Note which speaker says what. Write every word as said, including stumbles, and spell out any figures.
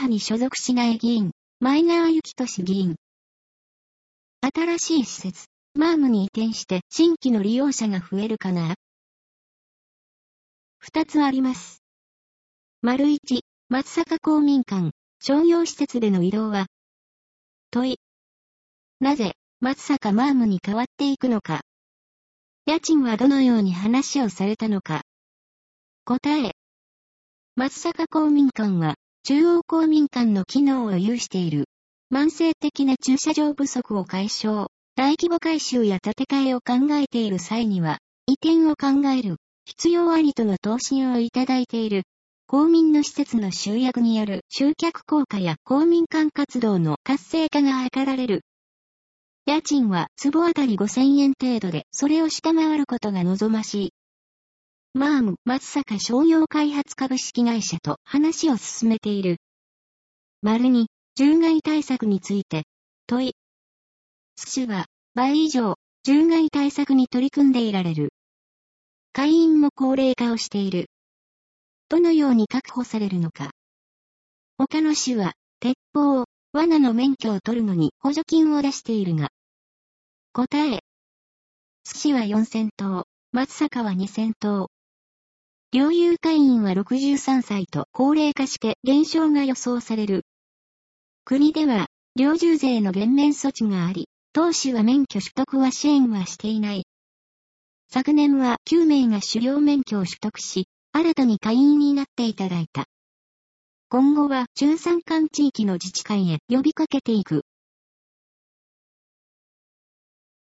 Speaker 1: 派に所属しない議員、前川幸俊議員。新しい施設、マームに移転して新規の利用者が増えるかな？二つあります。丸一、松阪公民館、商業施設での移動は？問い。なぜ、松阪マームに変わっていくのか。家賃はどのように話をされたのか。答え。松阪公民館は、中央公民館の機能を有している。慢性的な駐車場不足を解消、大規模改修や建て替えを考えている際には、移転を考える、必要ありとの答申をいただいている。公民の施設の集約による集客効果や公民館活動の活性化が図られる。家賃は坪あたりごせんえん程度で、それを下回ることが望ましい。マーム松阪商業開発株式会社と話を進めている。丸に、獣害対策について、問い。津市は、倍以上、獣害対策に取り組んでいられる。会員も高齢化をしている。どのように確保されるのか。他の市は、鉄砲、罠の免許を取るのに補助金を出しているが。答え。津市はよんせんとう、松阪はにせんとう。猟友会員はろくじゅうさんさいと高齢化して減少が予想される。国では、猟銃税の減免措置があり、当市は免許取得は支援はしていない。昨年はきゅうめいが狩猟免許を取得し、新たに会員になっていただいた。今後は中山間地域の自治会へ呼びかけていく。